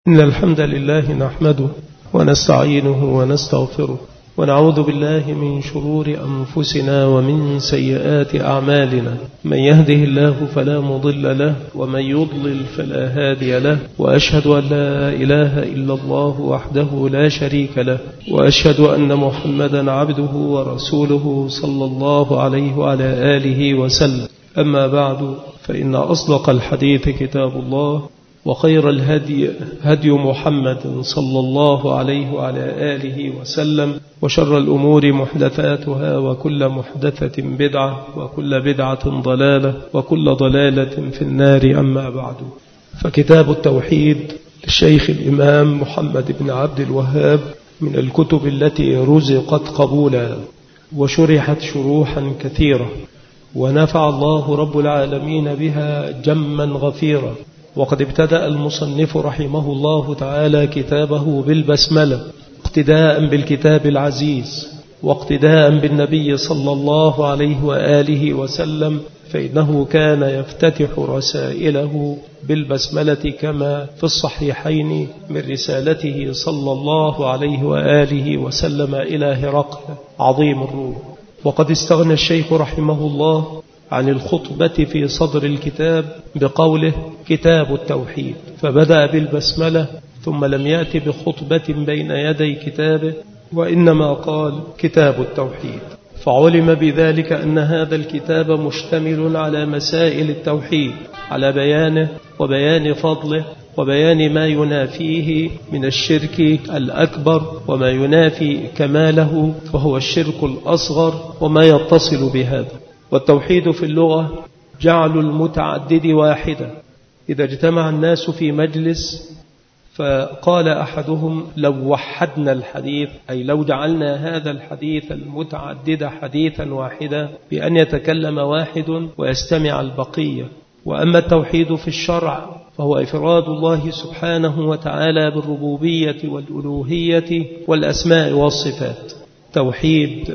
إن الحمد لله نحمده ونستعينه ونستغفره ونعوذ بالله من شرور أنفسنا ومن سيئات أعمالنا. من يهده الله فلا مضل له ومن يضلل فلا هادي له، وأشهد أن لا إله إلا الله وحده لا شريك له، وأشهد أن محمدا عبده ورسوله صلى الله عليه وعلى آله وسلم. أما بعد، فإن أصدق الحديث كتاب الله، وخير الهدي هدي محمد صلى الله عليه وعلى آله وسلم، وشر الأمور محدثاتها، وكل محدثة بدعة، وكل بدعة ضلالة، وكل ضلالة في النار. أما بعد، فكتاب التوحيد للشيخ الإمام محمد بن عبد الوهاب من الكتب التي رزقت قبولا وشرحت شروحا كثيرة، ونفع الله رب العالمين بها جما غفيرا. وقد ابتدأ المصنف رحمه الله تعالى كتابه بالبسملة اقتداء بالكتاب العزيز واقتداء بالنبي صلى الله عليه وآله وسلم، فإنه كان يفتتح رسائله بالبسملة كما في الصحيحين من رسالته صلى الله عليه وآله وسلم إلى هرقل عظيم الروم. وقد استغنى الشيخ رحمه الله عن الخطبة في صدر الكتاب بقوله كتاب التوحيد، فبدأ بالبسملة ثم لم يأتي بخطبة بين يدي كتابه، وإنما قال كتاب التوحيد، فعلم بذلك أن هذا الكتاب مشتمل على مسائل التوحيد، على بيانه وبيان فضله وبيان ما ينافيه من الشرك الأكبر وما ينافي كماله وهو الشرك الأصغر وما يتصل بهذا. والتوحيد في اللغة جعل المتعدد واحدا. إذا اجتمع الناس في مجلس فقال أحدهم لو وحدنا الحديث، أي لو جعلنا هذا الحديث المتعدد حديثا واحدا بأن يتكلم واحد ويستمع البقية. وأما التوحيد في الشرع فهو إفراد الله سبحانه وتعالى بالربوبية والألوهية والأسماء والصفات. توحيد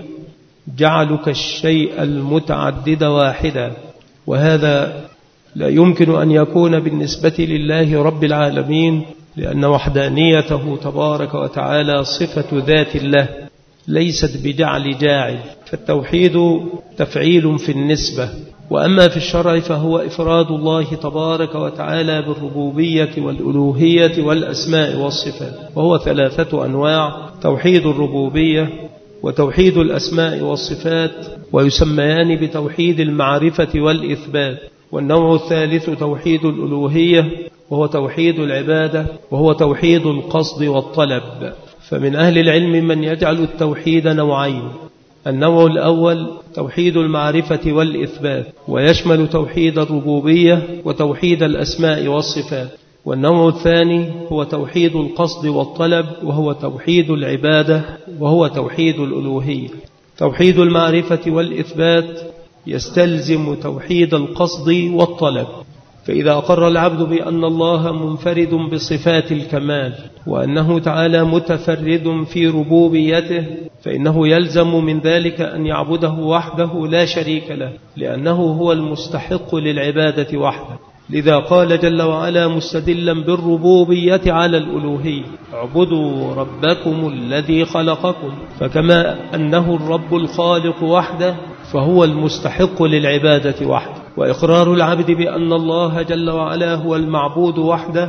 جعلك الشيء المتعدد واحدا، وهذا لا يمكن أن يكون بالنسبة لله رب العالمين، لأن وحدانيته تبارك وتعالى صفة ذات الله ليست بجعل جاعل، فالتوحيد تفعيل في النسبة. وأما في الشرع فهو إفراد الله تبارك وتعالى بالربوبية والألوهية والأسماء والصفات، وهو 3 أنواع: توحيد الربوبية وتوحيد الأسماء والصفات، ويسميان بتوحيد المعرفة والإثبات. والنوع الثالث توحيد الألوهية، وهو توحيد العبادة، وهو توحيد القصد والطلب. فمن أهل العلم من يجعل التوحيد نوعين: النوع الأول توحيد المعرفة والإثبات، ويشمل توحيد الربوبية وتوحيد الأسماء والصفات. والنوع الثاني هو توحيد القصد والطلب، وهو توحيد العبادة، وهو توحيد الألوهية. توحيد المعرفة والإثبات يستلزم توحيد القصد والطلب، فإذا أقر العبد بأن الله منفرد بصفات الكمال وأنه تعالى متفرد في ربوبيته، فإنه يلزم من ذلك أن يعبده وحده لا شريك له، لأنه هو المستحق للعبادة وحده. لذا قال جل وعلا مستدلا بالربوبية على الألوهية: اعبدوا ربكم الذي خلقكم. فكما أنه الرب الخالق وحده فهو المستحق للعبادة وحده. وإقرار العبد بأن الله جل وعلا هو المعبود وحده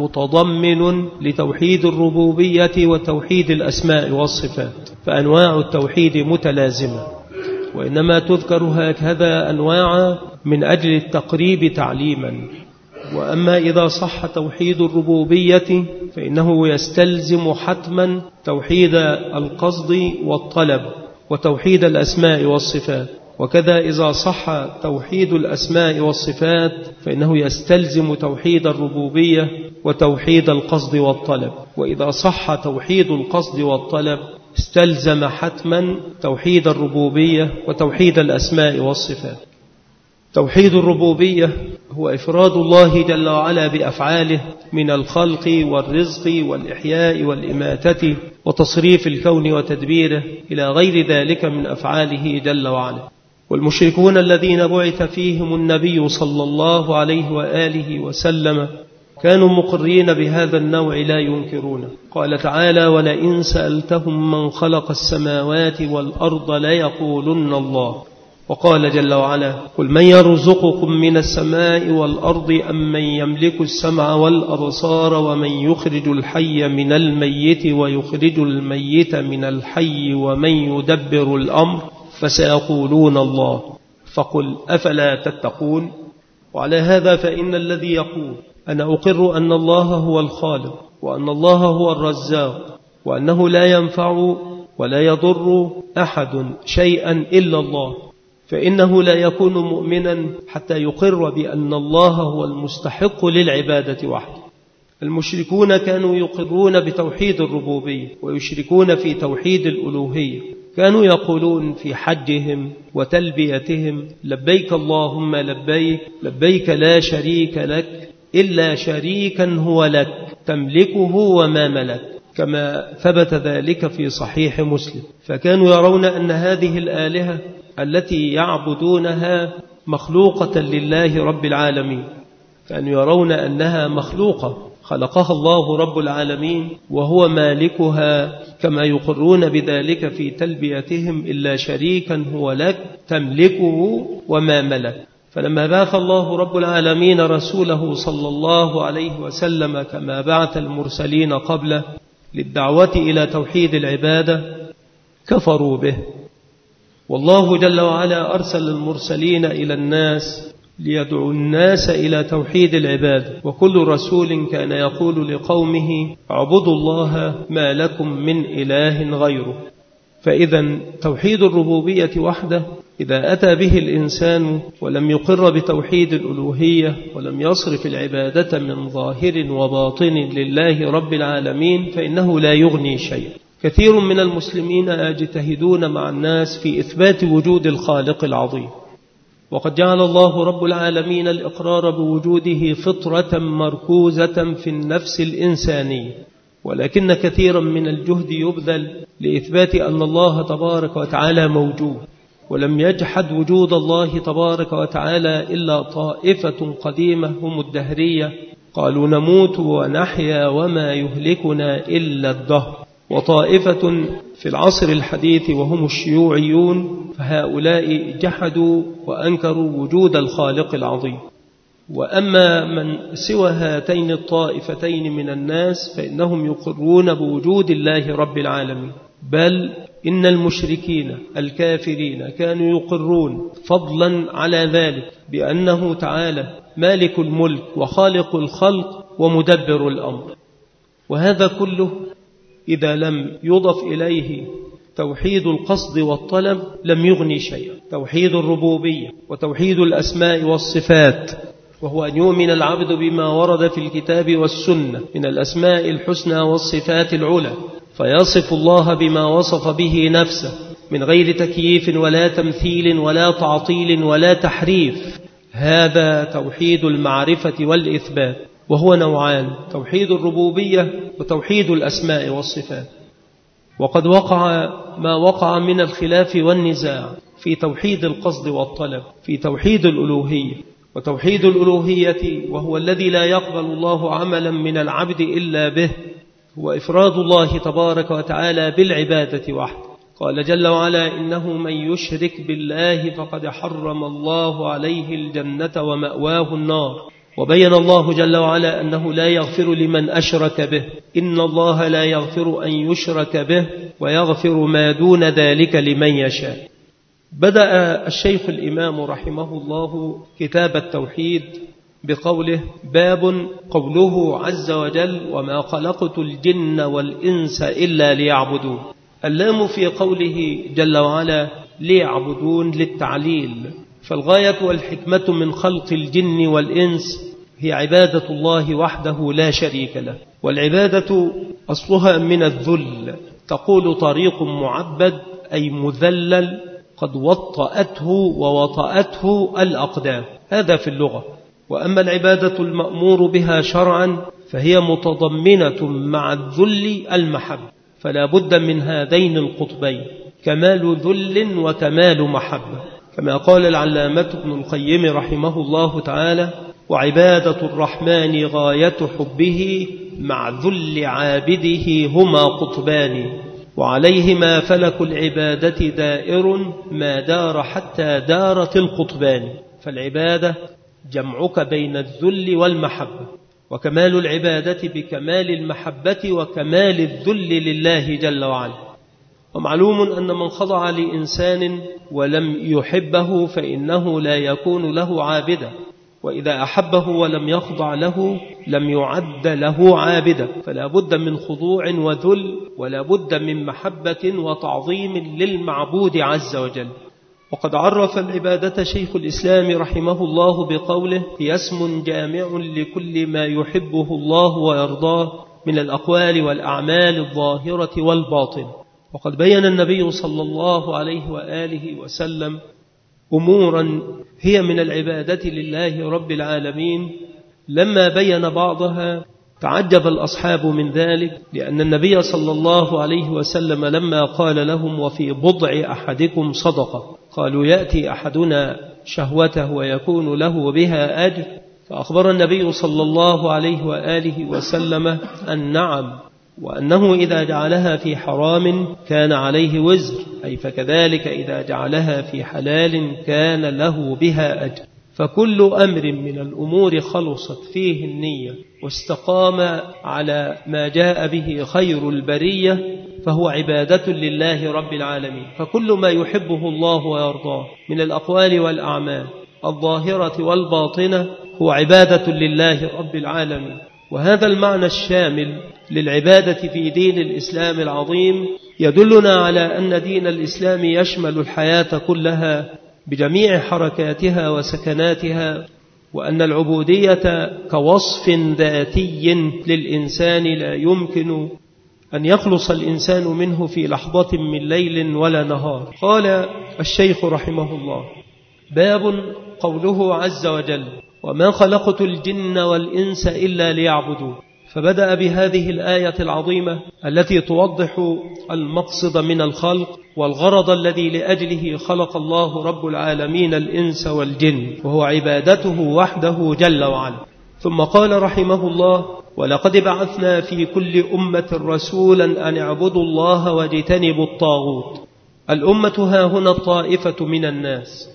متضمن لتوحيد الربوبية وتوحيد الأسماء والصفات، فأنواع التوحيد متلازمة، وإنما تذكر هكذا أنواع من أجل التقريب تعليما. وأما إذا صح توحيد الربوبية فإنه يستلزم حتما توحيد القصد والطلب وتوحيد الأسماء والصفات، وكذا إذا صح توحيد الأسماء والصفات فإنه يستلزم توحيد الربوبية وتوحيد القصد والطلب. وإذا صح توحيد القصد والطلب استلزم حتما توحيد الربوبية وتوحيد الأسماء والصفات. توحيد الربوبية هو إفراد الله جل وعلا بأفعاله من الخلق والرزق والإحياء والإماتة وتصريف الكون وتدبيره إلى غير ذلك من أفعاله جل وعلا. والمشركون الذين بعث فيهم النبي صلى الله عليه وآله وسلم وكانوا مقرين بهذا النوع لا ينكرونه. قال تعالى: ولئن سألتهم من خلق السماوات والأرض ليقولن الله. وقال جل وعلا: قل من يرزقكم من السماء والأرض أم من يملك السمع والأبصار ومن يخرج الحي من الميت ويخرج الميت من الحي ومن يدبر الأمر فسيقولون الله. فقل أفلا تتقون. وعلى هذا فإن الذي يقول أنا أقر أن الله هو الخالق وأن الله هو الرزاق وأنه لا ينفع ولا يضر أحد شيئا إلا الله، فإنه لا يكون مؤمنا حتى يقر بأن الله هو المستحق للعبادة وحده. المشركون كانوا يقرون بتوحيد الربوبية ويشركون في توحيد الألوهية. كانوا يقولون في حجهم وتلبيتهم: لبيك اللهم لبيك، لبيك لا شريك لك إلا شريكا هو لك تملكه وما ملك، كما ثبت ذلك في صحيح مسلم. فكانوا يرون أن هذه الآلهة التي يعبدونها مخلوقة لله رب العالمين، كانوا يرون أنها مخلوقة خلقها الله رب العالمين وهو مالكها، كما يقرون بذلك في تلبيتهم: إلا شريكا هو لك تملكه وما ملك. فلما بعث الله رب العالمين رسوله صلى الله عليه وسلم كما بعث المرسلين قبله للدعوة إلى توحيد العبادة كفروا به. والله جل وعلا أرسل المرسلين إلى الناس ليدعوا الناس إلى توحيد العبادة، وكل رسول كان يقول لقومه: اعبدوا الله ما لكم من إله غيره. فإذا توحيد الربوبية وحده إذا أتى به الإنسان ولم يقر بتوحيد الألوهية ولم يصرف العبادة من ظاهر وباطن لله رب العالمين فإنه لا يغني شيئا. كثير من المسلمين يجتهدون مع الناس في إثبات وجود الخالق العظيم، وقد جعل الله رب العالمين الإقرار بوجوده فطرة مركوزة في النفس الإنسانية، ولكن كثيرا من الجهد يبذل لإثبات أن الله تبارك وتعالى موجود. ولم يجحد وجود الله تبارك وتعالى إلا طائفة قديمة هم الدهرية، قالوا نموت ونحيا وما يهلكنا إلا الدهر. وطائفة في العصر الحديث وهم الشيوعيون، فهؤلاء جحدوا وأنكروا وجود الخالق العظيم. وأما من سوى هاتين الطائفتين من الناس فإنهم يقرون بوجود الله رب العالمين، بل إن المشركين الكافرين كانوا يقرون فضلا على ذلك بأنه تعالى مالك الملك وخالق الخلق ومدبر الأمر. وهذا كله إذا لم يضف إليه توحيد القصد والطلب لم يغني شيئا. توحيد الربوبية وتوحيد الأسماء والصفات، وهو أن يؤمن العبد بما ورد في الكتاب والسنة من الأسماء الحسنى والصفات العلى، فيصف الله بما وصف به نفسه من غير تكييف ولا تمثيل ولا تعطيل ولا تحريف. هذا توحيد المعرفة والإثبات، وهو نوعان: توحيد الربوبية وتوحيد الأسماء والصفات. وقد وقع ما وقع من الخلاف والنزاع في توحيد القصد والطلب في توحيد الألوهية. وتوحيد الألوهية وهو الذي لا يقبل الله عملا من العبد إلا به، هو إفراد الله تبارك وتعالى بالعبادة وحده. قال جل وعلا: إنه من يشرك بالله فقد حرم الله عليه الجنة ومأواه النار. وبين الله جل وعلا أنه لا يغفر لمن أشرك به، إن الله لا يغفر أن يشرك به ويغفر ما دون ذلك لمن يشاء. بدأ الشيخ الإمام رحمه الله كتاب التوحيد بقوله: باب قوله عز وجل: وما خلقت الجن والإنس إلا ليعبدون. اللام في قوله جل وعلا ليعبدون للتعليل، فالغاية والحكمة من خلق الجن والإنس هي عبادة الله وحده لا شريك له. والعبادة أصلها من الذل، تقول طريق معبد أي مذلل قد وطأته ووطأته الأقدام، هذا في اللغة. وأما العبادة المأمور بها شرعا فهي متضمنة مع الذل المحبة، فلا بد من هذين القطبين: كمال ذل وكمال محبة. كما قال العلامة ابن القيم رحمه الله تعالى: وعبادة الرحمن غاية حبه مع ذل عابده هما قطبان، وعليهما فلك العبادة دائر ما دار حتى دارت القطبان. فالعبادة جمعك بين الذل والمحبة، وكمال العبادة بكمال المحبة وكمال الذل لله جل وعلا. ومعلوم أن من خضع لإنسان ولم يحبه فإنه لا يكون له عابدا، وإذا أحبه ولم يخضع له لم يعد له عابدا. فلا بد من خضوع وذل، ولا بد من محبة وتعظيم للمعبود عز وجل. وقد عرف العبادة شيخ الإسلام رحمه الله بقوله: هي اسم جامع لكل ما يحبه الله ويرضاه من الأقوال والأعمال الظاهرة والباطن. وقد بين النبي صلى الله عليه وآله وسلم أمورا هي من العبادة لله رب العالمين، لما بين بعضها تعجب الأصحاب من ذلك، لأن النبي صلى الله عليه وسلم لما قال لهم: وفي بضع أحدكم صدقة، قالوا: يأتي أحدنا شهوته ويكون له بها أجر، فأخبر النبي صلى الله عليه وآله وسلم أن نعم، وأنه إذا جعلها في حرام كان عليه وزر، أي فكذلك إذا جعلها في حلال كان له بها أجر. فكل أمر من الأمور خلصت فيه النية واستقام على ما جاء به خير البرية فهو عبادة لله رب العالمين. فكل ما يحبه الله ويرضاه من الأقوال والأعمال الظاهرة والباطنة هو عبادة لله رب العالمين. وهذا المعنى الشامل للعبادة في دين الإسلام العظيم يدلنا على أن دين الإسلام يشمل الحياة كلها بجميع حركاتها وسكناتها، وأن العبودية كوصف ذاتي للإنسان لا يمكن أن يخلص الإنسان منه في لحظة من ليل ولا نهار. قال الشيخ رحمه الله: باب قوله عز وجل: وما خلقت الجن والإنس إلا ليعبدوا. فبدأ بهذه الآية العظيمة التي توضح المقصد من الخلق والغرض الذي لأجله خلق الله رب العالمين الإنس والجن، وهو عبادته وحده جل وعلا. ثم قال رحمه الله: ولقد بعثنا في كل أمة رسولا أن اعبدوا الله واجتنبوا الطاغوت. الأمة ها هنا الطائفة من الناس،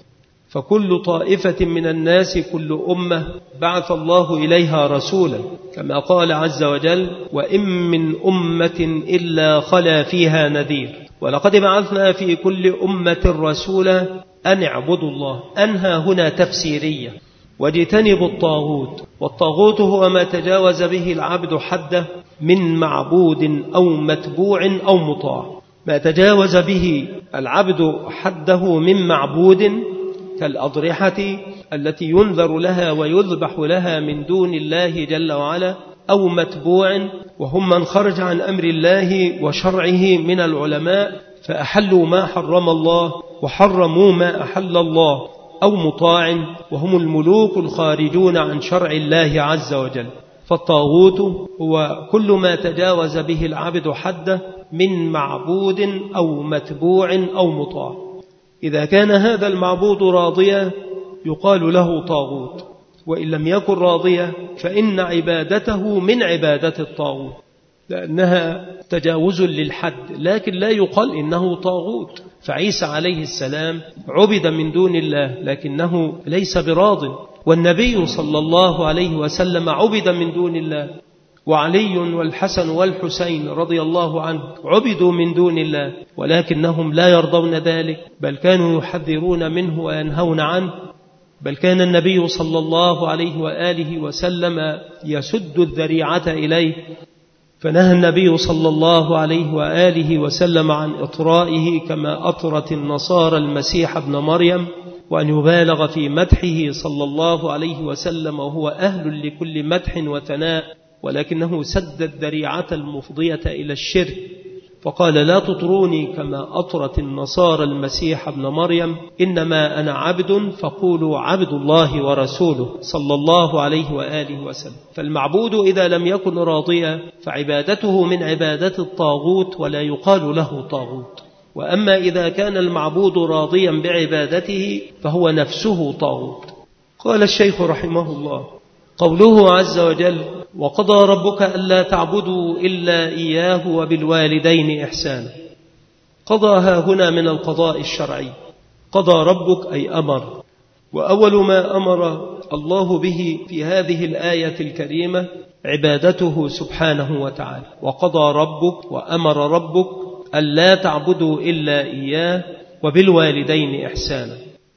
فكل طائفة من الناس كل أمة بعث الله إليها رسولا، كما قال عز وجل: وإن من أمة إلا خلا فيها نذير. ولقد بعثنا في كل أمة رسولا أن اعبدوا الله. أنها هنا تفسيرية. واجتنبوا الطاغوت. والطاغوت هو ما تجاوز به العبد حده من معبود أو متبوع أو مطاع. ما تجاوز به العبد حده من معبود كالأضرحة التي ينذر لها ويذبح لها من دون الله جل وعلا، أو متبوع وهم من خرج عن أمر الله وشرعه من العلماء فأحلوا ما حرم الله وحرموا ما أحل الله، أو مطاع وهم الملوك الخارجون عن شرع الله عز وجل. فالطاغوت هو كل ما تجاوز به العبد حده من معبود أو متبوع أو مطاع. إذا كان هذا المعبود راضيا يقال له طاغوت، وإن لم يكن راضيا فإن عبادته من عبادة الطاغوت، لأنها تجاوز للحد، لكن لا يقال إنه طاغوت. فعيسى عليه السلام عبد من دون الله لكنه ليس براض، والنبي صلى الله عليه وسلم عبد من دون الله، وعلي والحسن والحسين رضي الله عنه عبدوا من دون الله ولكنهم لا يرضون ذلك، بل كانوا يحذرون منه وينهون عنه. بل كان النبي صلى الله عليه وآله وسلم يسد الذريعة إليه، فنهى النبي صلى الله عليه وآله وسلم عن إطرائه كما أطرت النصارى المسيح ابن مريم، وأن يبالغ في مدحه صلى الله عليه وسلم وهو أهل لكل مدح وثناء، ولكنه سد الذريعة المفضية إلى الشرك، فقال: لا تطروني كما أطرت النصارى المسيح ابن مريم، إنما أنا عبد فقولوا عبد الله ورسوله صلى الله عليه وآله وسلم. فالمعبود إذا لم يكن راضيا فعبادته من عبادة الطاغوت ولا يقال له طاغوت. وأما إذا كان المعبود راضيا بعبادته فهو نفسه طاغوت. قال الشيخ رحمه الله: قوله عز وجل: وقضى ربك ألا تعبدوا إلا إياه وبالوالدين إحسانا. قضى هنا من القضاء الشرعي، قضى ربك أي أمر. وأول ما أمر الله به في هذه الآية الكريمة عبادته سبحانه وتعالى. وقضى ربك وأمر ربك ألا تعبدوا إلا إياه وبالوالدين إحسانا.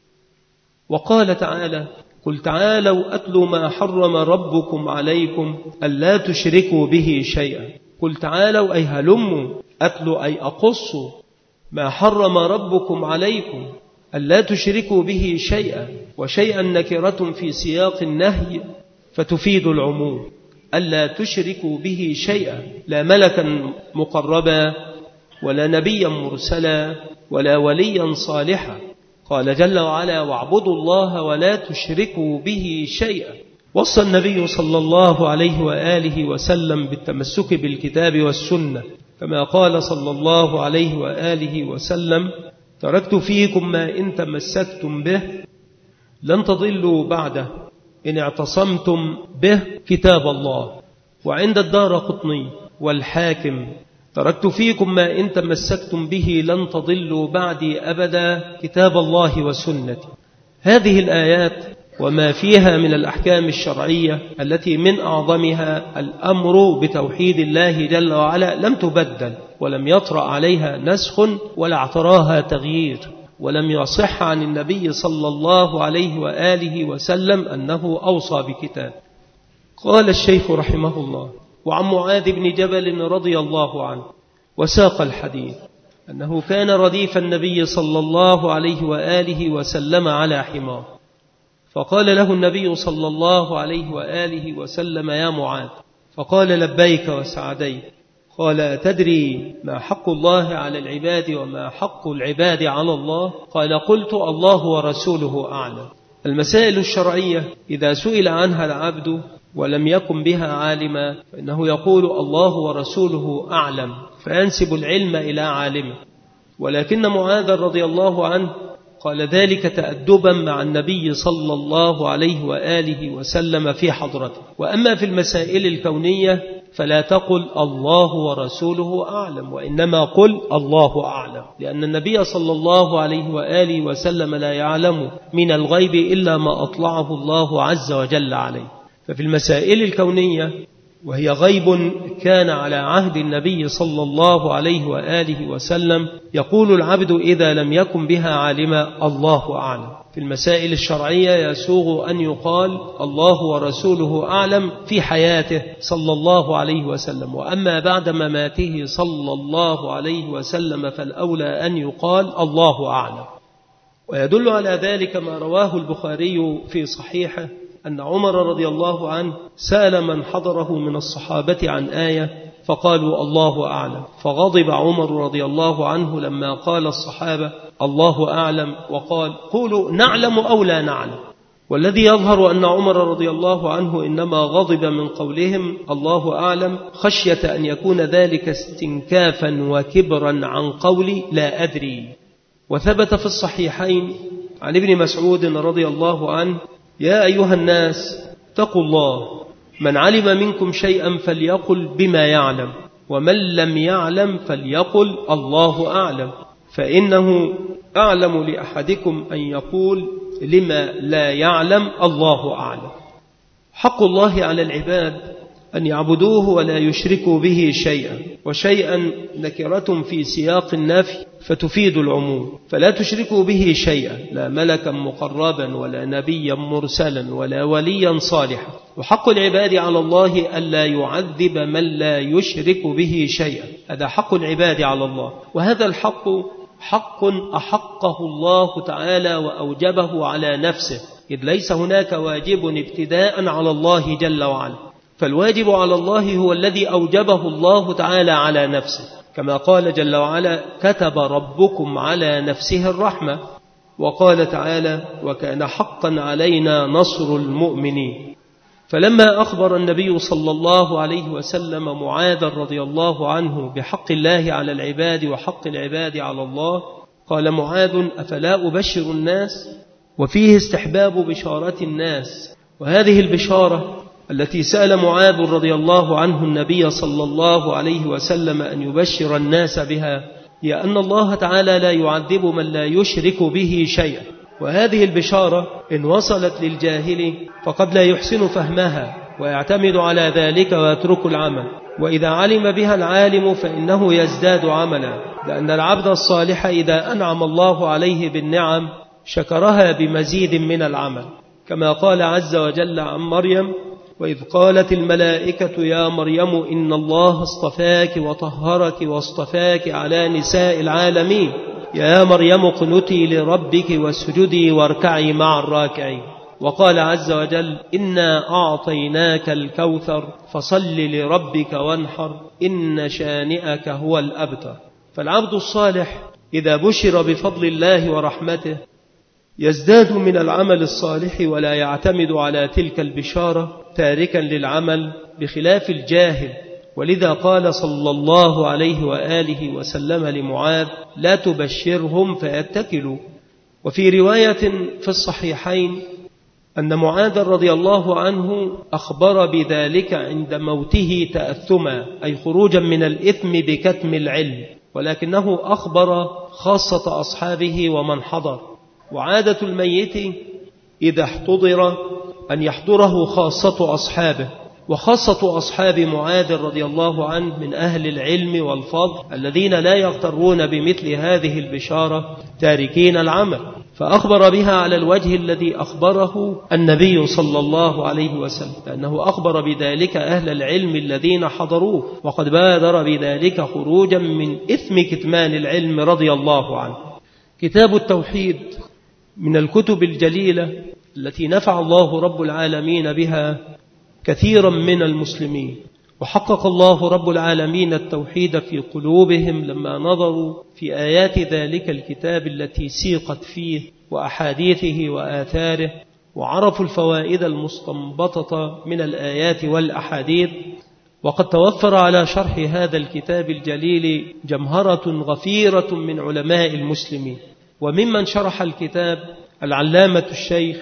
وقال تعالى: قل تعالوا أتلوا ما حرم ربكم عليكم ألا تشركوا به شيئا. قل تعالوا أي هلموا، أتلوا أي أقصوا ما حرم ربكم عليكم ألا تشركوا به شيئا. وشيئا نكرة في سياق النهي فتفيد العموم، ألا تشركوا به شيئا، لا ملكا مقربا ولا نبيا مرسلا ولا وليا صالحا. قال جل وعلا: واعبدوا الله ولا تشركوا به شيئا. وصى النبي صلى الله عليه وآله وسلم بالتمسك بالكتاب والسنة، كما قال صلى الله عليه وآله وسلم: تركت فيكم ما إن تمسكتم به لن تضلوا بعده إن اعتصمتم به كتاب الله. وعند الدارقطني والحاكم: تركت فيكم ما إن تمسكتم به لن تضلوا بعدي أبدا كتاب الله وسنتي. هذه الآيات وما فيها من الأحكام الشرعية التي من أعظمها الأمر بتوحيد الله جل وعلا لم تبدل، ولم يطرأ عليها نسخ ولا اعتراها تغيير، ولم يصح عن النبي صلى الله عليه وآله وسلم أنه أوصى بكتاب. قال الشيخ رحمه الله: وعن معاذ بن جبل رضي الله عنه وساق الحديث أنه كان رديف النبي صلى الله عليه وآله وسلم على حمار، فقال له النبي صلى الله عليه وآله وسلم: يا معاذ. فقال: لبيك وسعديك. قال: أتدري ما حق الله على العباد وما حق العباد على الله؟ قال: قلت: الله ورسوله أعلم. المسائل الشرعية إذا سئل عنها العبد ولم يكن بها عالما فإنه يقول: الله ورسوله أعلم، فينسب العلم إلى عالمه. ولكن معاذ رضي الله عنه قال ذلك تأدبا مع النبي صلى الله عليه وآله وسلم في حضرته. وأما في المسائل الكونية فلا تقل الله ورسوله أعلم، وإنما قل الله أعلم، لأن النبي صلى الله عليه وآله وسلم لا يعلم من الغيب إلا ما أطلعه الله عز وجل عليه. ففي المسائل الكونية وهي غيب كان على عهد النبي صلى الله عليه وآله وسلم يقول العبد إذا لم يكن بها عالما: الله أعلم. في المسائل الشرعية يسوغ أن يقال: الله ورسوله أعلم في حياته صلى الله عليه وسلم، وأما بعد مماته صلى الله عليه وسلم فالأولى أن يقال: الله أعلم. ويدل على ذلك ما رواه البخاري في صحيحه أن عمر رضي الله عنه سأل من حضره من الصحابة عن آية فقالوا: الله أعلم. فغضب عمر رضي الله عنه لما قال الصحابة: الله أعلم، وقال: قولوا نعلم أو لا نعلم. والذي يظهر أن عمر رضي الله عنه إنما غضب من قولهم الله أعلم خشية أن يكون ذلك استنكافا وكبرا عن قول لا أدري. وثبت في الصحيحين عن ابن مسعود رضي الله عنه: يا أيها الناس اتقوا الله، من علم منكم شيئا فليقل بما يعلم، ومن لم يعلم فليقل الله أعلم، فإنه أعلم لأحدكم أن يقول لما لا يعلم الله أعلم. حق الله على العباد أن يعبدوه ولا يشركوا به شيئا، وشيئا نكرة في سياق النفي فتفيد العموم، فلا تشركوا به شيئا، لا ملكا مقربا ولا نبيا مرسلا ولا وليا صالحا. وحق العباد على الله ألا يعذب من لا يشرك به شيئا، هذا حق العباد على الله. وهذا الحق حق أحقه الله تعالى وأوجبه على نفسه، إذ ليس هناك واجب ابتداء على الله جل وعلا، فالواجب على الله هو الذي أوجبه الله تعالى على نفسه، كما قال جل وعلا: كتب ربكم على نفسه الرحمة. وقال تعالى: وكان حقا علينا نصر المؤمنين. فلما أخبر النبي صلى الله عليه وسلم معاذ رضي الله عنه بحق الله على العباد وحق العباد على الله، قال معاذ: أفلا أبشر الناس؟ وفيه استحباب بشارة الناس، وهذه البشارة التي سأل معاذ رضي الله عنه النبي صلى الله عليه وسلم أن يبشر الناس بها هي أن الله تعالى لا يعذب من لا يشرك به شيئا، وهذه البشارة إن وصلت للجاهل فقد لا يحسن فهمها ويعتمد على ذلك ويترك العمل، وإذا علم بها العالم فإنه يزداد عملا، لأن العبد الصالح إذا أنعم الله عليه بالنعم شكرها بمزيد من العمل، كما قال عز وجل عن مريم: وإذ قالت الملائكة يا مريم إن الله اصطفاك وطهرك واصطفاك على نساء العالمين يا مريم اقنتي لربك واسجدي واركعي مع الراكعين. وقال عز وجل: إنا أعطيناك الكوثر فصل لربك وانحر إن شانئك هو الأبتر. فالعبد الصالح إذا بشر بفضل الله ورحمته يزداد من العمل الصالح ولا يعتمد على تلك البشارة تاركا للعمل، بخلاف الجاهل. ولذا قال صلى الله عليه وآله وسلم لمعاذ: لا تبشرهم فيتكلوا. وفي رواية في الصحيحين أن معاذ رضي الله عنه أخبر بذلك عند موته تأثما، أي خروجا من الإثم بكتم العلم، ولكنه أخبر خاصة أصحابه ومن حضر. وعادة الميت إذا احتضر أن يحضره خاصة أصحابه، وخاصة أصحاب معاذ رضي الله عنه من أهل العلم والفضل الذين لا يغترون بمثل هذه البشارة تاركين العمل، فأخبر بها على الوجه الذي أخبره النبي صلى الله عليه وسلم، لأنه أخبر بذلك أهل العلم الذين حضروه، وقد بادر بذلك خروجا من إثم كتمان العلم رضي الله عنه. كتاب التوحيد من الكتب الجليلة التي نفع الله رب العالمين بها كثيرا من المسلمين، وحقق الله رب العالمين التوحيد في قلوبهم لما نظروا في آيات ذلك الكتاب التي سيقت فيه وأحاديثه وآثاره، وعرفوا الفوائد المستنبطة من الآيات والأحاديث. وقد توفر على شرح هذا الكتاب الجليل جمهرة غفيرة من علماء المسلمين، وممن شرح الكتاب العلامة الشيخ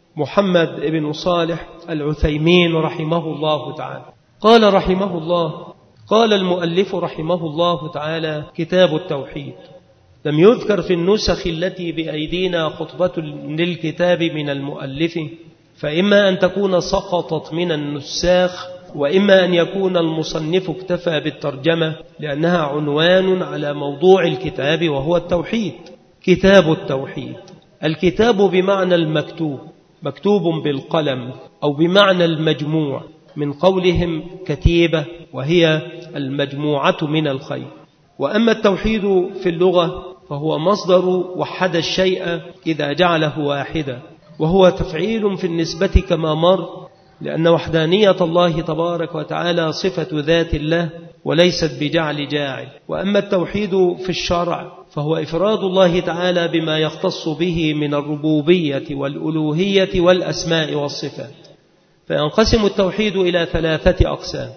محمد بن صالح العثيمين رحمه الله تعالى. قال رحمه الله: قال المؤلف رحمه الله تعالى: كتاب التوحيد. لم يذكر في النسخ التي بأيدينا خطبة للكتاب من المؤلف، فإما أن تكون سقطت من النساخ، وإما أن يكون المصنف اكتفى بالترجمة لأنها عنوان على موضوع الكتاب وهو التوحيد. كتاب التوحيد، الكتاب بمعنى المكتوب، مكتوب بالقلم، أو بمعنى المجموع، من قولهم كتيبة، وهي المجموعة من الخير. وأما التوحيد في اللغة فهو مصدر وحد الشيء إذا جعله واحدا، وهو تفعيل في النسبة كما مر، لأن وحدانية الله تبارك وتعالى صفة ذات الله وليست بجعل جاعل. وأما التوحيد في الشرع فهو إفراد الله تعالى بما يختص به من الربوبية والألوهية والأسماء والصفات. فينقسم التوحيد إلى 3 أقسام،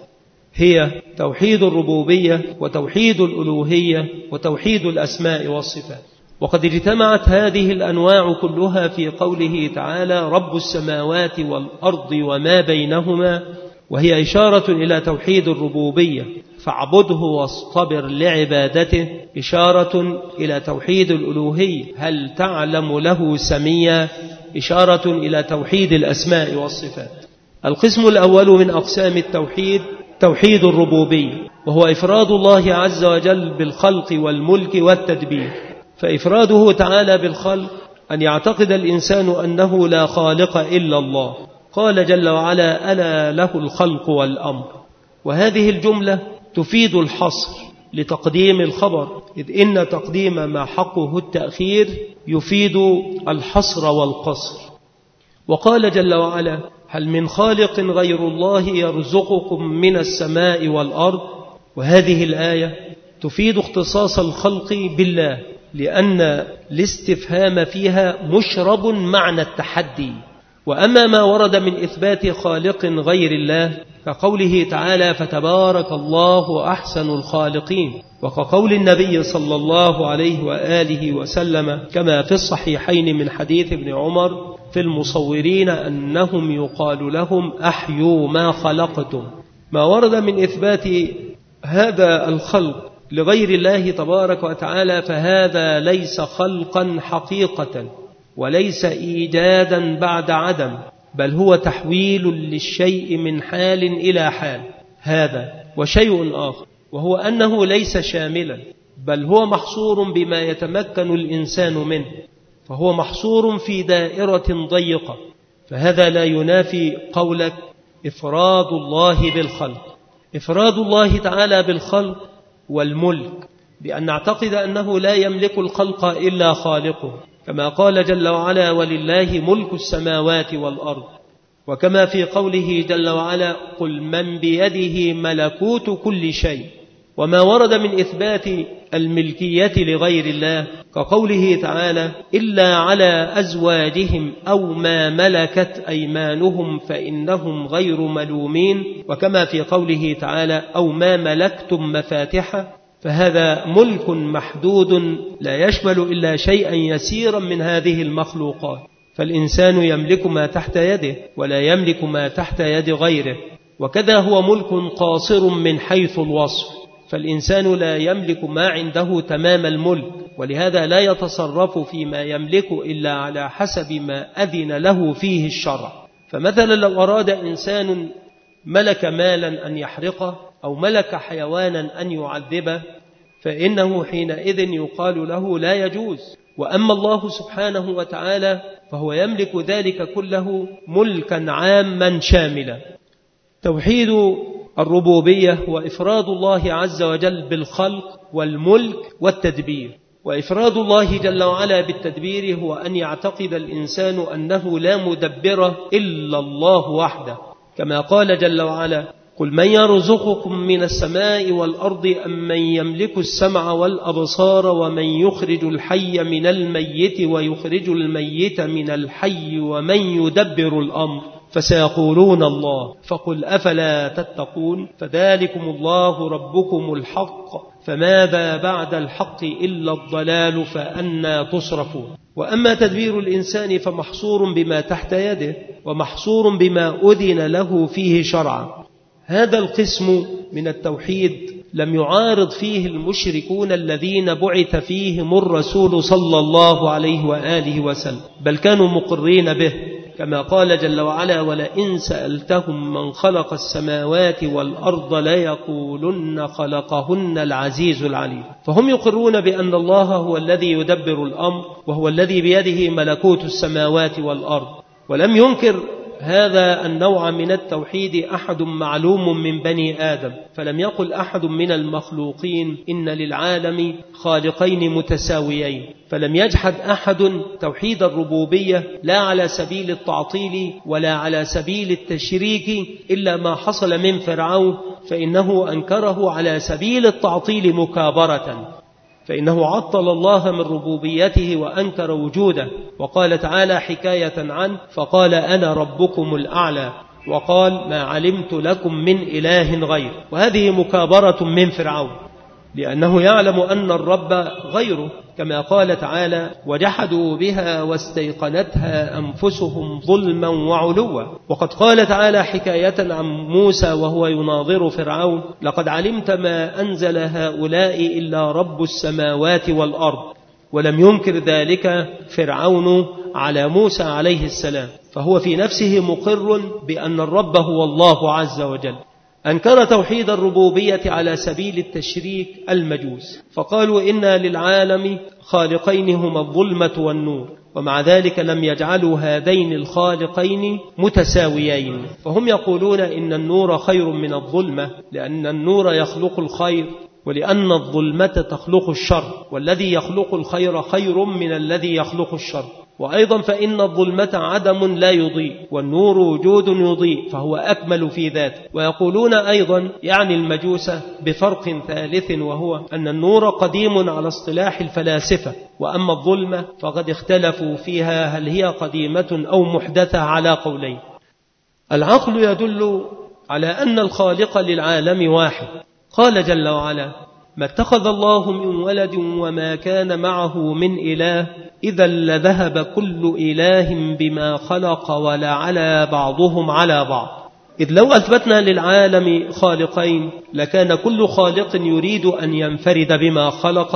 هي توحيد الربوبية وتوحيد الألوهية وتوحيد الأسماء والصفات. وقد اجتمعت هذه الأنواع كلها في قوله تعالى: رب السماوات والأرض وما بينهما، وهي إشارة إلى توحيد الربوبية، فاعبده واصطبر لعبادته، إشارة إلى توحيد الألوهية، هل تعلم له سميا، إشارة إلى توحيد الأسماء والصفات. القسم الأول من أقسام التوحيد توحيد الربوبية، وهو إفراد الله عز وجل بالخلق والملك والتدبير. فإفراده تعالى بالخلق أن يعتقد الإنسان أنه لا خالق إلا الله، قال جل وعلا: ألا له الخلق والأمر. وهذه الجملة تفيد الحصر لتقديم الخبر، إذ إن تقديم ما حقه التأخير يفيد الحصر والقصر. وقال جل وعلا: هل من خالق غير الله يرزقكم من السماء والأرض. وهذه الآية تفيد اختصاص الخلق بالله، لأن الاستفهام فيها مشرب معنى التحدي. وأما ما ورد من إثبات خالق غير الله كقوله تعالى: فتبارك الله أحسن الخالقين، وكقول النبي صلى الله عليه وآله وسلم كما في الصحيحين من حديث ابن عمر: في المصورين أنهم يقال لهم أحيوا ما خلقتم. ما ورد من إثبات هذا الخلق لغير الله تبارك وتعالى فهذا ليس خلقا حقيقة وليس إيجادا بعد عدم، بل هو تحويل للشيء من حال إلى حال. هذا وشيء آخر، وهو أنه ليس شاملا، بل هو محصور بما يتمكن الإنسان منه، فهو محصور في دائرة ضيقة. فهذا لا ينافي قولك إفراد الله بالخلق، إفراد الله تعالى بالخلق والملك، بأن نعتقد أنه لا يملك الخلق إلا خالقه، كما قال جل وعلا ولله ملك السماوات والأرض، وكما في قوله جل وعلا قل من بيده ملكوت كل شيء. وما ورد من إثبات الملكية لغير الله كقوله تعالى إلا على أزواجهم أو ما ملكت أيمانهم فإنهم غير ملومين، وكما في قوله تعالى أو ما ملكتم مفاتحه، فهذا ملك محدود لا يشمل إلا شيئا يسيرا من هذه المخلوقات. فالإنسان يملك ما تحت يده ولا يملك ما تحت يد غيره، وكذا هو ملك قاصر من حيث الوصف، فالإنسان لا يملك ما عنده تمام الملك، ولهذا لا يتصرف فيما يملك إلا على حسب ما أذن له فيه الشرع. فمثلا لو أراد إنسان ملك مالا أن يحرقه أو ملك حيوانا أن يعذبه، فإنه حينئذ يقال له لا يجوز. وأما الله سبحانه وتعالى فهو يملك ذلك كله ملكا عاما شاملا. توحيد الربوبية وإفراد الله عز وجل بالخلق والملك والتدبير. وإفراد الله جل وعلا بالتدبير هو أن يعتقد الإنسان أنه لا مدبر إلا الله وحده، كما قال جل وعلا قل من يرزقكم من السماء والأرض أم من يملك السمع والأبصار ومن يخرج الحي من الميت ويخرج الميت من الحي ومن يدبر الأمر فسيقولون الله فقل أفلا تتقون فذلكم الله ربكم الحق فماذا بعد الحق إلا الضلال فأنى تصرفون. وأما تدبير الإنسان فمحصور بما تحت يده ومحصور بما أذن له فيه شرعا. هذا القسم من التوحيد لم يعارض فيه المشركون الذين بعث فيهم الرسول صلى الله عليه وآله وسلم، بل كانوا مقرين به، كما قال جل وعلا ولئن سألتهم من خلق السماوات والأرض ليقولن خلقهن العزيز العليم. فهم يقرون بأن الله هو الذي يدبر الأمر وهو الذي بيده ملكوت السماوات والأرض، ولم ينكر هذا النوع من التوحيد أحد معلوم من بني آدم، فلم يقل أحد من المخلوقين إن للعالم خالقين متساويين، فلم يجحد أحد توحيد الربوبية لا على سبيل التعطيل ولا على سبيل التشريك إلا ما حصل من فرعون، فإنه أنكره على سبيل التعطيل مكابرة، فإنه عطل الله من ربوبيته وأنكر وجوده، وقال تعالى حكاية عنه فقال أنا ربكم الأعلى وقال ما علمت لكم من إله غير. وهذه مكابرة من فرعون لأنه يعلم أن الرب غيره، كما قال تعالى وجحدوا بها واستيقنتها أنفسهم ظلما وعلوا. وقد قال تعالى حكاية عن موسى وهو يناظر فرعون لقد علمت ما أنزل هؤلاء إلا رب السماوات والأرض، ولم ينكر ذلك فرعون على موسى عليه السلام، فهو في نفسه مقر بأن الرب هو الله عز وجل. أنكر توحيد الربوبية على سبيل التشريك المجوس، فقالوا إن للعالم خالقين هما الظلمة والنور، ومع ذلك لم يجعلوا هذين الخالقين متساويين، فهم يقولون إن النور خير من الظلمة لأن النور يخلق الخير ولأن الظلمة تخلق الشر، والذي يخلق الخير خير من الذي يخلق الشر. وأيضا فإن الظلمة عدم لا يضيء والنور وجود يضيء، فهو أكمل في ذاته. ويقولون أيضا يعني المجوس بفرق ثالث، وهو أن النور قديم على اصطلاح الفلاسفة، وأما الظلمة فقد اختلفوا فيها هل هي قديمة أو محدثة على قولين. العقل يدل على أن الخالق للعالم واحد، قال جل وعلا ما اتخذ الله من ولد وما كان معه من إله إذا لذهب كل إله بما خلق ولعلى بعضهم على بعض. إذ لو أثبتنا للعالم خالقين لكان كل خالق يريد أن ينفرد بما خلق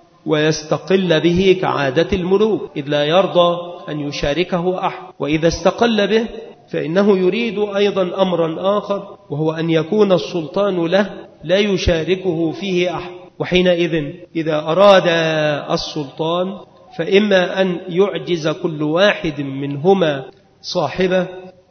ويستقل به كعادة الملوك، إذ لا يرضى أن يشاركه أحد، وإذا استقل به فإنه يريد أيضا أمرا آخر، وهو أن يكون السلطان له لا يشاركه فيه أحد. وحينئذ إذا أراد السلطان فإما أن يعجز كل واحد منهما صاحبه،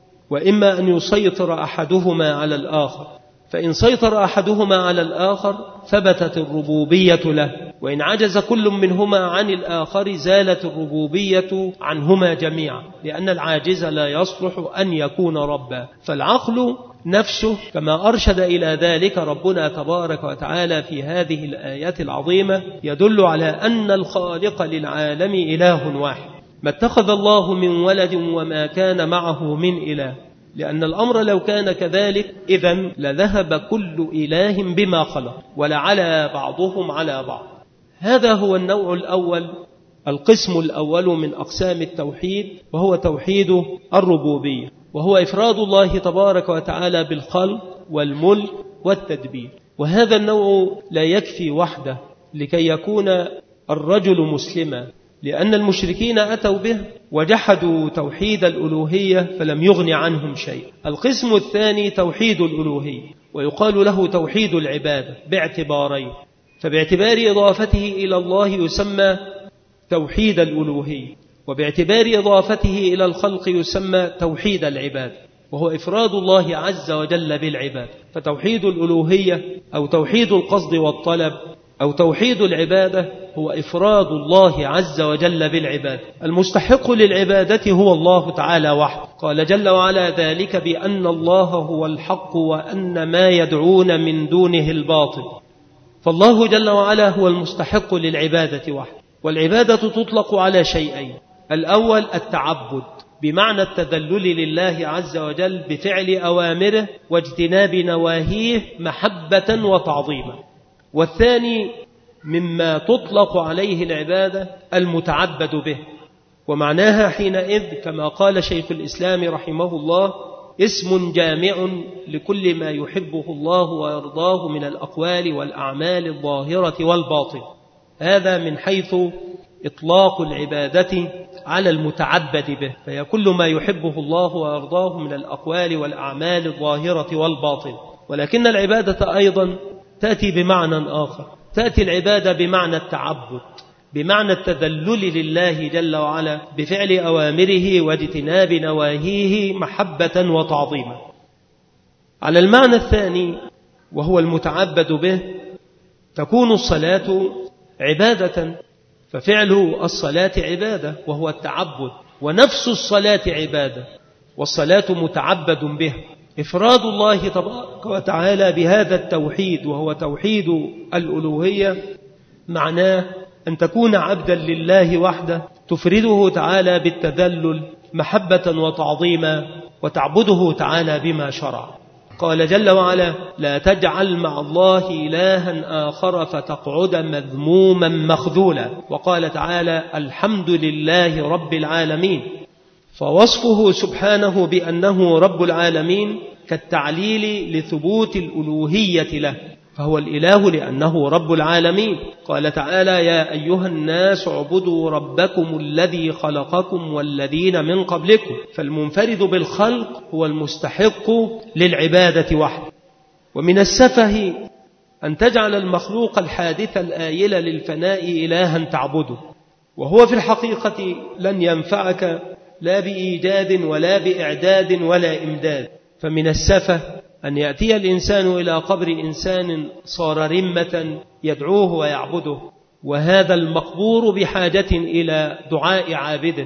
وإما أن يسيطر أحدهما على الآخر. فإن سيطر أحدهما على الآخر ثبتت الربوبية له، وإن عجز كل منهما عن الآخر زالت الربوبية عنهما جميعا، لأن العاجز لا يصلح أن يكون ربا. فالعقل نفسه كما أرشد إلى ذلك ربنا تبارك وتعالى في هذه الآيات العظيمة يدل على أن الخالق للعالم إله واحد. ما اتخذ الله من ولد وما كان معه من إله، لأن الأمر لو كان كذلك إذن لذهب كل إله بما خلق ولعلى بعضهم على بعض. هذا هو النوع الأول، القسم الأول من أقسام التوحيد، وهو توحيد الربوبية، وهو إفراد الله تبارك وتعالى بالخلق والملك والتدبير. وهذا النوع لا يكفي وحده لكي يكون الرجل مسلما، لأن المشركين أتوا به وجحدوا توحيد الألوهية فلم يغن عنهم شيء. القسم الثاني توحيد الألوهية، ويقال له توحيد العبادة باعتبارين، فباعتبار إضافته إلى الله يسمى توحيد الألوهية، وباعتبار إضافته إلى الخلق يسمى توحيد العبادة، وهو إفراد الله عز وجل بالعبادة. فتوحيد الألوهية أو توحيد القصد والطلب أو توحيد العبادة هو إفراد الله عز وجل بالعبادة. المستحق للعبادة هو الله تعالى وحده، قال جل وعلا ذلك بأن الله هو الحق وأن ما يدعون من دونه الباطل. فالله جل وعلا هو المستحق للعبادة وحده. والعبادة تطلق على شيئين: الأول التعبد بمعنى التذلل لله عز وجل بفعل أوامره واجتناب نواهيه محبة وتعظيما، والثاني مما تطلق عليه العبادة المتعبد به. ومعناها حينئذ كما قال شيخ الإسلام رحمه الله: اسم جامع لكل ما يحبه الله ويرضاه من الأقوال والأعمال الظاهرة والباطن. هذا من حيث إطلاق العبادة على المتعبد به، فهي كل ما يحبه الله ويرضاه من الأقوال والأعمال الظاهرة والباطن. ولكن العبادة أيضا تأتي بمعنى آخر، تأتي العبادة بمعنى التعبد، بمعنى التذلل لله جل وعلا بفعل أوامره واجتناب نواهيه محبة وتعظيما. على المعنى الثاني وهو المتعبد به تكون الصلاة عبادة، ففعل الصلاة عبادة وهو التعبد، ونفس الصلاة عبادة، والصلاة متعبد به. إفراد الله تبارك وتعالى بهذا التوحيد وهو توحيد الألوهية معناه أن تكون عبدا لله وحده، تفرده تعالى بالتذلل محبة وتعظيما، وتعبده تعالى بما شرع. قال جل وعلا: لا تجعل مع الله إلها آخر فتقعد مذموما مخذولا. وقال تعالى: الحمد لله رب العالمين. فوصفه سبحانه بأنه رب العالمين كالتعليل لثبوت الألوهية له، فهو الإله لأنه رب العالمين. قال تعالى: يا أيها الناس اعبدوا ربكم الذي خلقكم والذين من قبلكم. فالمنفرد بالخلق هو المستحق للعبادة وحده. ومن السفه أن تجعل المخلوق الحادث الآيل للفناء إلها تعبده، وهو في الحقيقة لن ينفعك لا بإيجاد ولا بإعداد ولا إمداد. فمن السفه أن يأتي الإنسان إلى قبر إنسان صار رمة يدعوه ويعبده، وهذا المقبور بحاجة إلى دعاء عابده،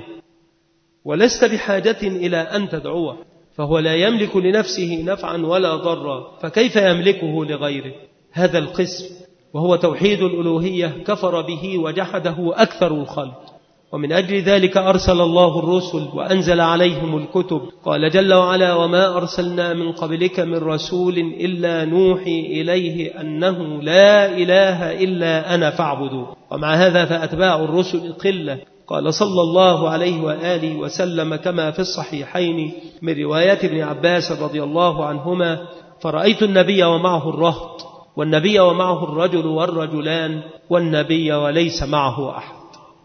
ولست بحاجة إلى أن تدعوه، فهو لا يملك لنفسه نفعا ولا ضرا، فكيف يملكه لغيره؟ هذا القسم وهو توحيد الألوهية كفر به وجحده أكثر الخلق. ومن أجل ذلك أرسل الله الرسل وأنزل عليهم الكتب. قال جل وعلا: وما أرسلنا من قبلك من رسول إلا نوحي إليه أنه لا إله إلا أنا فاعبدوا. ومع هذا فأتباع الرسل قلة. قال صلى الله عليه وآله وسلم كما في الصحيحين من رواية ابن عباس رضي الله عنهما: فرأيت النبي ومعه الرهط، والنبي ومعه الرجل والرجلان، والنبي وليس معه أحد.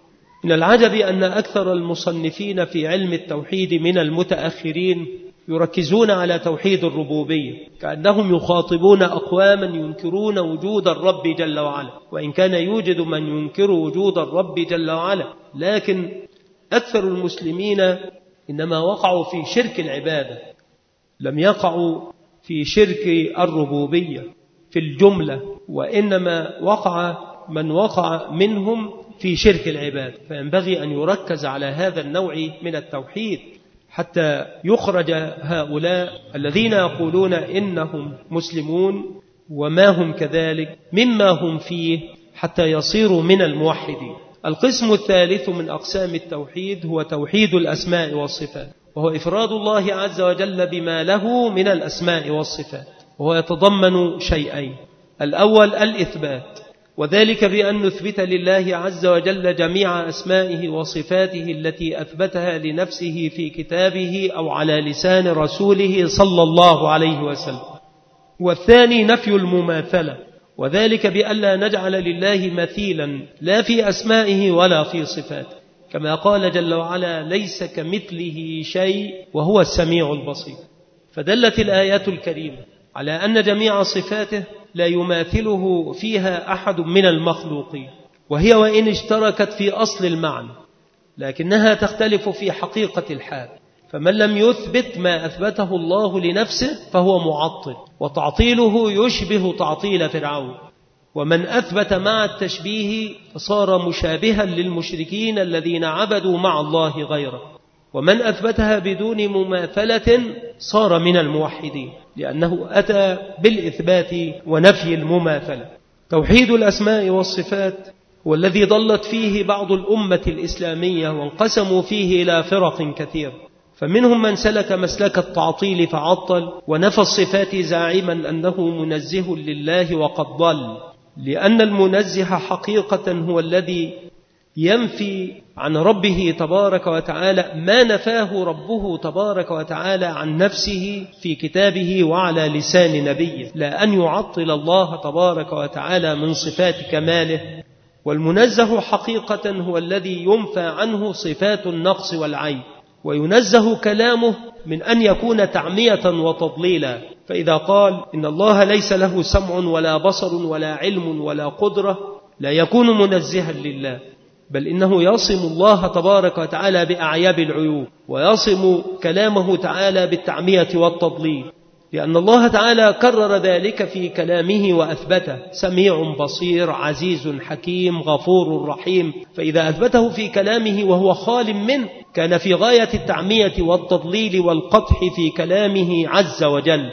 من العجب أن أكثر المصنفين في علم التوحيد من المتأخرين يركزون على توحيد الربوبية، كأنهم يخاطبون أقواما ينكرون وجود الرب جل وعلا، وإن كان يوجد من ينكر وجود الرب جل وعلا، لكن أكثر المسلمين إنما وقعوا في شرك العبادة، لم يقعوا في شرك الربوبية في الجملة، وإنما وقع من وقع منهم في شرك العباد. فينبغي أن يركز على هذا النوع من التوحيد حتى يخرج هؤلاء الذين يقولون إنهم مسلمون وما هم كذلك مما هم فيه، حتى يصيروا من الموحدين. القسم الثالث من أقسام التوحيد هو توحيد الأسماء والصفات، وهو إفراد الله عز وجل بما له من الأسماء والصفات، وهو يتضمن شيئين: الأول الإثبات، وذلك بأن نثبت لله عز وجل جميع أسمائه وصفاته التي أثبتها لنفسه في كتابه أو على لسان رسوله صلى الله عليه وسلم. والثاني نفي المماثلة، وذلك بأن لا نجعل لله مثيلا لا في أسمائه ولا في صفاته، كما قال جل وعلا: ليس كمثله شيء وهو السميع البصير. فدلت الآيات الكريمة على أن جميع صفاته لا يماثله فيها أحد من المخلوقين، وهي وإن اشتركت في أصل المعنى لكنها تختلف في حقيقة الحال. فمن لم يثبت ما أثبته الله لنفسه فهو معطل، وتعطيله يشبه تعطيل فرعون. ومن أثبت مع التشبيه فصار مشابها للمشركين الذين عبدوا مع الله غيره، ومن أثبتها بدون مماثلة صار من الموحدين، لأنه أتى بالإثبات ونفي المماثلة. توحيد الأسماء والصفات هو الذي ضلت فيه بعض الأمة الإسلامية، وانقسموا فيه إلى فرق كثيرة. فمنهم من سلك مسلك التعطيل فعطل ونفى الصفات زاعما أنه منزه لله، وقد ضل، لأن المنزه حقيقة هو الذي ينفي عن ربه تبارك وتعالى ما نفاه ربه تبارك وتعالى عن نفسه في كتابه وعلى لسان نبيه، لا أن يعطل الله تبارك وتعالى من صفات كماله. والمنزه حقيقة هو الذي ينفى عنه صفات النقص والعيب، وينزه كلامه من أن يكون تعمية وتضليلا. فإذا قال إن الله ليس له سمع ولا بصر ولا علم ولا قدرة لا يكون منزها لله، بل إنه يصم الله تبارك وتعالى بأعياب العيوب، ويصم كلامه تعالى بالتعمية والتضليل، لأن الله تعالى كرر ذلك في كلامه وأثبته: سميع بصير عزيز حكيم غفور رحيم. فإذا أثبته في كلامه وهو خال منه كان في غاية التعمية والتضليل والقدح في كلامه عز وجل.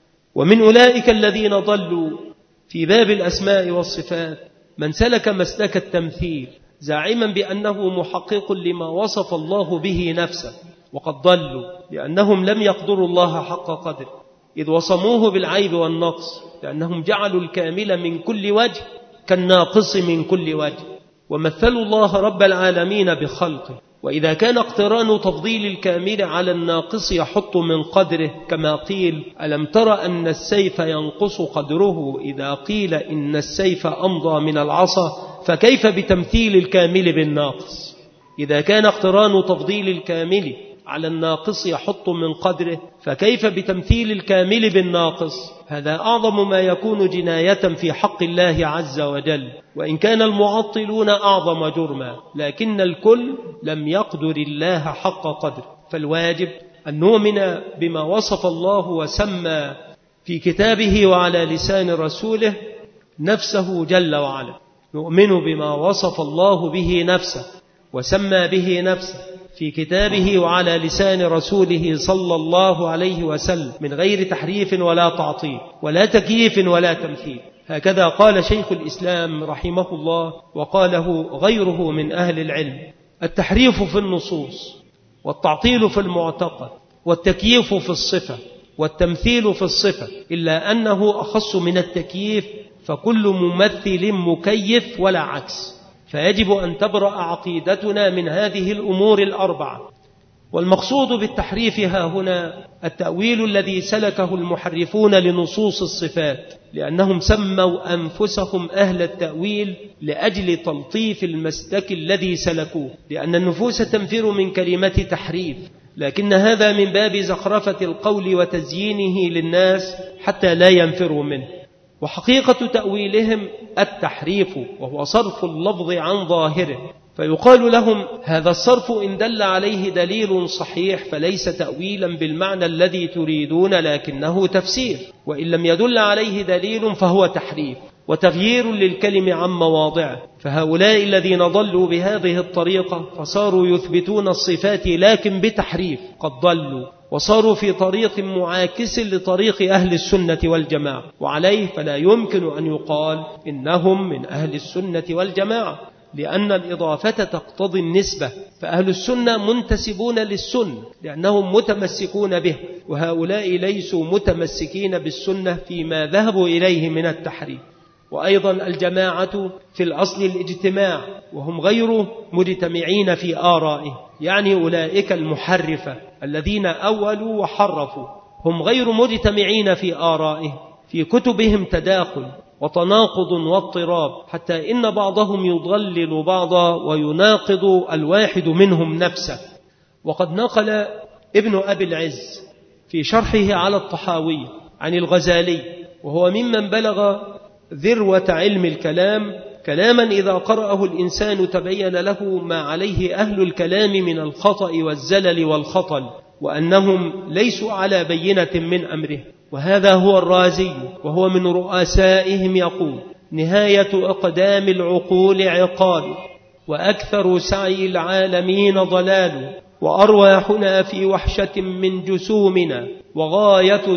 ومن أولئك الذين ضلوا في باب الأسماء والصفات من سلك مسلك التمثيل، زاعما بأنه محقق لما وصف الله به نفسه، وقد ضلوا لأنهم لم يقدروا الله حق قدره، إذ وصموه بالعيب والنقص، لأنهم جعلوا الكامل من كل وجه كالناقص من كل وجه، ومثلوا الله رب العالمين بخلقه. وإذا كان اقتران تفضيل الكامل على الناقص يحط من قدره، كما قيل: ألم تر أن السيف ينقص قدره إذا قيل إن السيف أمضى من العصا، فكيف بتمثيل الكامل بالناقص؟ إذا كان اقتران تفضيل الكامل على الناقص يحط من قدره، فكيف بتمثيل الكامل بالناقص؟ هذا أعظم ما يكون جناية في حق الله عز وجل، وإن كان المعطلون أعظم جرما، لكن الكل لم يقدر الله حق قدره. فالواجب أن نؤمن بما وصف الله وسمى في كتابه وعلى لسان رسوله نفسه جل وعلا. نؤمن بما وصف الله به نفسه وسمى به نفسه في كتابه وعلى لسان رسوله صلى الله عليه وسلم، من غير تحريف ولا تعطيل ولا تكييف ولا تمثيل. هكذا قال شيخ الإسلام رحمه الله، وقاله غيره من أهل العلم: التحريف في النصوص، والتعطيل في المعتقد، والتكييف في الصفة، والتمثيل في الصفة، إلا أنه أخص من التكييف، فكل ممثل مكيف ولا عكس، فيجب أن تبرأ عقيدتنا من هذه الأمور الأربعة. والمقصود بالتحريف ها هنا التأويل الذي سلكه المحرفون لنصوص الصفات، لأنهم سموا أنفسهم أهل التأويل لأجل تلطيف المسلك الذي سلكوه، لأن النفوس تنفر من كلمة تحريف، لكن هذا من باب زخرفة القول وتزيينه للناس حتى لا ينفروا منه. وحقيقة تأويلهم التحريف، وهو صرف اللفظ عن ظاهره، فيقال لهم هذا الصرف إن دل عليه دليل صحيح فليس تأويلا بالمعنى الذي تريدون، لكنه تفسير، وإن لم يدل عليه دليل فهو تحريف وتغيير للكلم عن مواضعه. فهؤلاء الذين ضلوا بهذه الطريقة فصاروا يثبتون الصفات لكن بتحريف، قد ضلوا وصاروا في طريق معاكس لطريق أهل السنة والجماعة، وعليه فلا يمكن أن يقال إنهم من أهل السنة والجماعة، لأن الإضافة تقتضي النسبة، فأهل السنة منتسبون للسنة لأنهم متمسكون به، وهؤلاء ليسوا متمسكين بالسنة فيما ذهبوا إليه من التحريف. وأيضا الجماعة في الأصل الاجتماع، وهم غير مجتمعين في آرائه، يعني أولئك المحرفة الذين أولوا وحرفوا هم غير مجتمعين في آرائه، في كتبهم تداخل وتناقض واضطراب، حتى إن بعضهم يضلل بعضا ويناقض الواحد منهم نفسه. وقد نقل ابن أبي العز في شرحه على الطحاوي عن الغزالي، وهو ممن بلغ ذروة علم الكلام، كلاما إذا قرأه الإنسان تبين له ما عليه أهل الكلام من الخطأ والزلل والخطل، وأنهم ليسوا على بينة من أمره. وهذا هو الرازي، وهو من رؤسائهم، يقول: نهاية أقدام العقول عقال، وأكثر سعي العالمين ضلال، وأرواحنا في وحشة من جسومنا، وغاية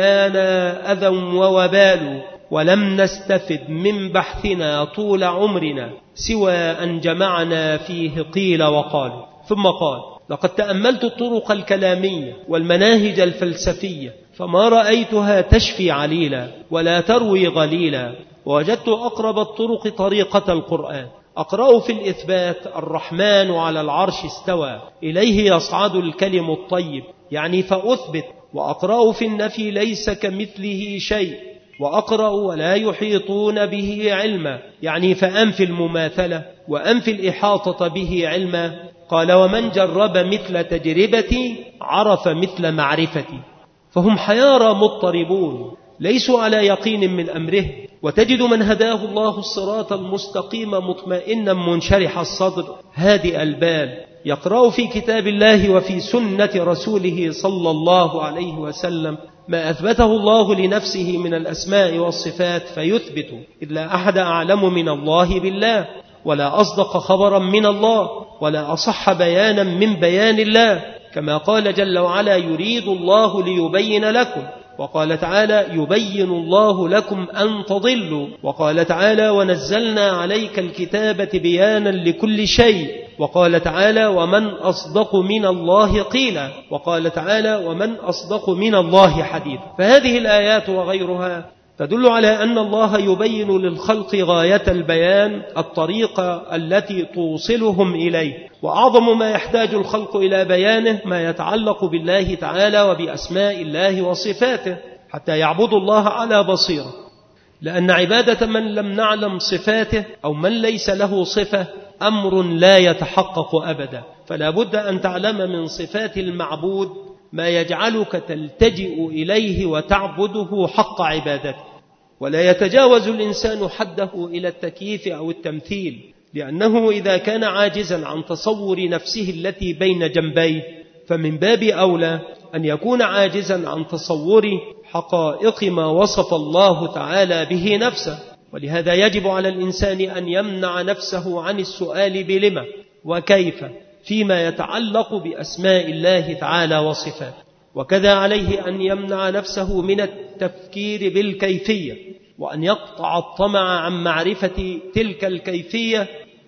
دنيانا أذى ووبال، ولم نستفد من بحثنا طول عمرنا سوى أن جمعنا فيه قيل وقال. ثم قال: لقد تأملت الطرق الكلامية والمناهج الفلسفية فما رأيتها تشفي عليلا ولا تروي غليلا، ووجدت أقرب الطرق طريقة القرآن. أقرأ في الإثبات: الرحمن على العرش استوى، إليه يصعد الكلم الطيب، يعني فأثبت. وأقرأ في النفي: ليس كمثله شيء. وأقرأ: ولا يحيطون به علما، يعني فأنفي المماثلة وأنفي الإحاطة به علما. قال: ومن جرب مثل تجربتي عرف مثل معرفتي. فهم حيارى مضطربون ليسوا على يقين من أمره. وتجد من هداه الله الصراط المستقيم مطمئنا منشرح الصدر هادئ البال، يقرأ في كتاب الله وفي سنة رسوله صلى الله عليه وسلم ما أثبته الله لنفسه من الأسماء والصفات فيثبت، إذ لا أحد أعلم من الله بالله، ولا أصدق خبرا من الله، ولا أصح بيانا من بيان الله، كما قال جل وعلا: يريد الله ليبين لكم. وقال تعالى: يبين الله لكم أن تضلوا. وقال تعالى: ونزلنا عليك الكتاب بيانا لكل شيء. وقال تعالى: ومن أصدق من الله قيلا. وقال تعالى: ومن أصدق من الله حديثا. فهذه الآيات وغيرها تدل على أن الله يبين للخلق غاية البيان، الطريقة التي توصلهم إليه. وأعظم ما يحتاج الخلق إلى بيانه ما يتعلق بالله تعالى وبأسماء الله وصفاته، حتى يعبدوا الله على بصيرة، لأن عبادة من لم نعلم صفاته أو من ليس له صفة أمر لا يتحقق أبدا. فلا بد أن تعلم من صفات المعبود ما يجعلك تلتجئ إليه وتعبده حق عبادته، ولا يتجاوز الإنسان حده إلى التكييف أو التمثيل، لأنه إذا كان عاجزا عن تصور نفسه التي بين جنبيه فمن باب أولى أن يكون عاجزا عن تصور حقائق ما وصف الله تعالى به نفسه. ولهذا يجب على الإنسان أن يمنع نفسه عن السؤال بلما وكيف فيما يتعلق بأسماء الله تعالى وصفاته، وكذا عليه أن يمنع نفسه من التفكير بالكيفية، وأن يقطع الطمع عن معرفة تلك الكيفية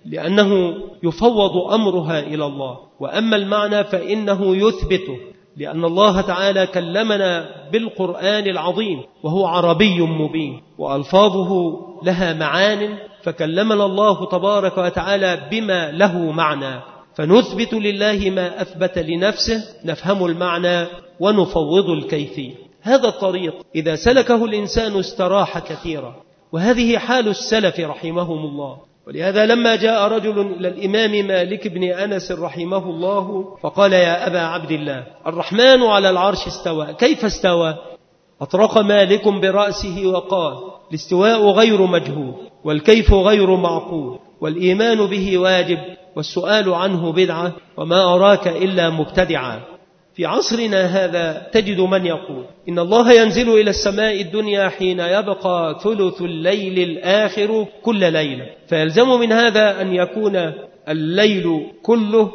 لأنه يفوض أمرها إلى الله، وأما المعنى فإنه يثبته، لأن الله تعالى كلمنا بالقرآن العظيم وهو عربي مبين وألفاظه لها معان، فكلمنا الله تبارك وتعالى بما له معنى، فنثبت لله ما أثبت لنفسه، نفهم المعنى ونفوض الكيفية. هذا الطريق إذا سلكه الإنسان استراح كثيرا، وهذه حال السلف رحمهم الله. ولهذا لما جاء رجل إلى الإمام مالك بن أنس رحمه الله فقال: يا أبا عبد الله، الرحمن على العرش استوى، كيف استوى؟ أطرق مالك برأسه وقال: الاستواء غير مجهول، والكيف غير معقول، والإيمان به واجب، والسؤال عنه بدعة، وما أراك إلا مبتدعا. في عصرنا هذا تجد من يقول إن الله ينزل إلى السماء الدنيا حين يبقى ثلث الليل الآخر كل ليلة، فيلزم من هذا أن يكون الليل كله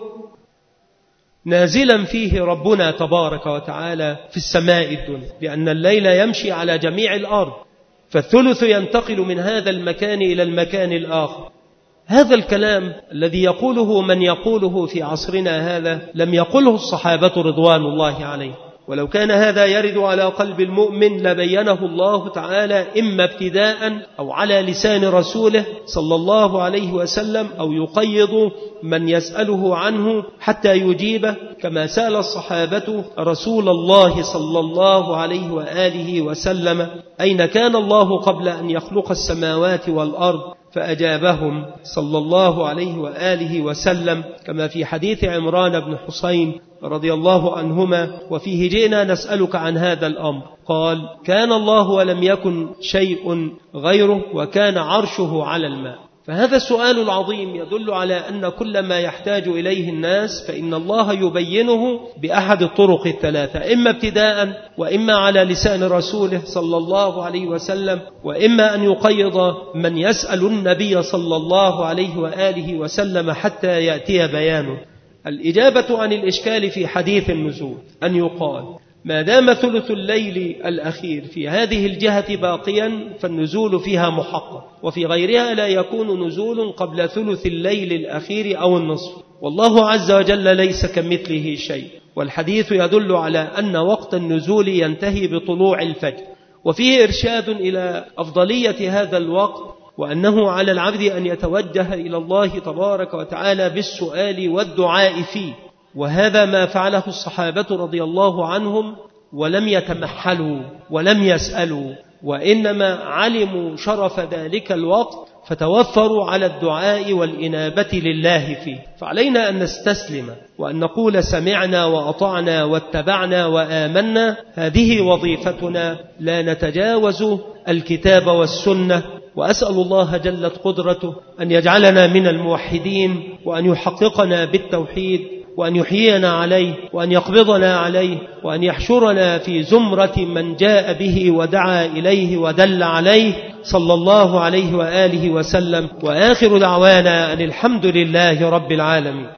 نازلا فيه ربنا تبارك وتعالى في السماء الدنيا، لأن الليل يمشي على جميع الأرض، فالثلث ينتقل من هذا المكان إلى المكان الآخر. هذا الكلام الذي يقوله من يقوله في عصرنا هذا لم يقله الصحابة رضوان الله عليه، ولو كان هذا يرد على قلب المؤمن لبينه الله تعالى إما ابتداء أو على لسان رسوله صلى الله عليه وسلم، أو يقيض من يسأله عنه حتى يجيبه، كما سأل الصحابة رسول الله صلى الله عليه وآله وسلم: أين كان الله قبل أن يخلق السماوات والأرض؟ فأجابهم صلى الله عليه وآله وسلم كما في حديث عمران بن حسين رضي الله عنهما، وفيه: جئنا نسألك عن هذا الأمر. قال: كان الله ولم يكن شيء غيره، وكان عرشه على الماء. فهذا السؤال العظيم يدل على أن كل ما يحتاج إليه الناس فإن الله يبينه بأحد الطرق الثلاثة، إما ابتداء، وإما على لسان رسوله صلى الله عليه وسلم، وإما أن يقيض من يسأل النبي صلى الله عليه وآله وسلم حتى يأتي بيانه. الإجابة عن الإشكال في حديث النزول أن يقال: ما دام ثلث الليل الأخير في هذه الجهة باقيا فالنزول فيها محقق، وفي غيرها لا يكون نزول قبل ثلث الليل الأخير أو النصف، والله عز وجل ليس كمثله شيء. والحديث يدل على أن وقت النزول ينتهي بطلوع الفجر، وفيه إرشاد إلى أفضلية هذا الوقت، وأنه على العبد أن يتوجه إلى الله تبارك وتعالى بالسؤال والدعاء فيه، وهذا ما فعله الصحابة رضي الله عنهم، ولم يتمحلوا ولم يسألوا، وإنما علموا شرف ذلك الوقت فتوفروا على الدعاء والإنابة لله فيه. فعلينا أن نستسلم وأن نقول: سمعنا وأطعنا واتبعنا وآمنا، هذه وظيفتنا، لا نتجاوز الكتاب والسنة. وأسأل الله جلت قدرته أن يجعلنا من الموحدين، وأن يحققنا بالتوحيد، وأن يحيينا عليه، وأن يقبضنا عليه، وأن يحشرنا في زمرة من جاء به ودعا إليه ودل عليه صلى الله عليه وآله وسلم. وآخر دعوانا أن الحمد لله رب العالمين.